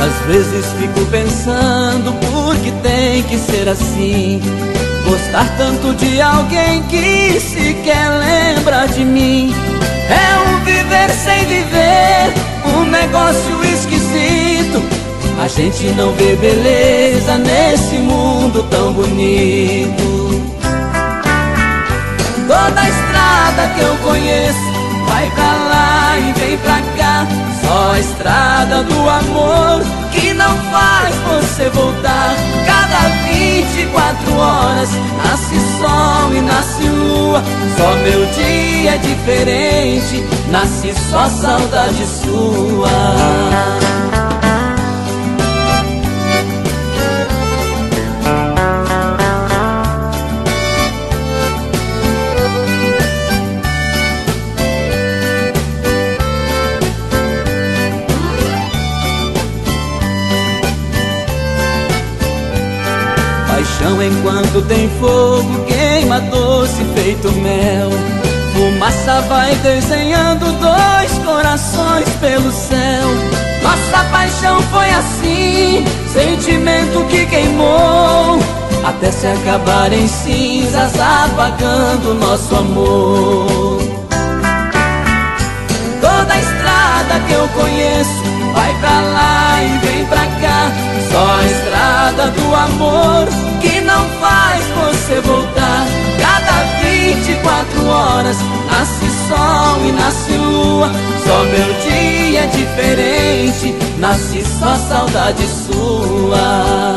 Às vezes fico pensando por que tem que ser assim, gostar tanto de alguém que sequer lembra de mim. É um viver sem viver, um negócio esquisito. A gente não vê beleza nesse mundo tão bonito. Toda a estrada que eu conheço vai pra lá e vem pra cá, só a estrada do amor que não faz você voltar. Cada 24 horas nasce sol e nasce lua, só meu dia é diferente, nasce só saudade sua. Paixão enquanto tem fogo, queima doce feito mel. Fumaça vai desenhando dois corações pelo céu. Nossa paixão foi assim, sentimento que queimou, até se acabar em cinzas, apagando nosso amor. Toda a estrada que eu conheço vai pra lá e vem pra cá, só a estrada do amor que não faz você voltar. Cada 24 horas nasce sol e nasce lua, só meu dia é diferente, nasce só saudade sua.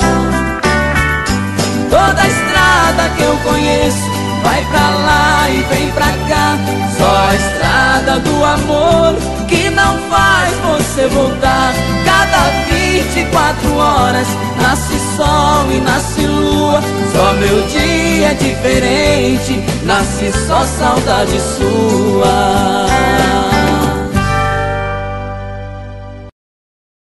Toda a estrada que eu conheço vai pra lá e vem pra cá, só a estrada do amor que não faz você voltar. Cada 24 horas nasce sol e nasce lua, só meu dia é diferente, nasce só saudade sua.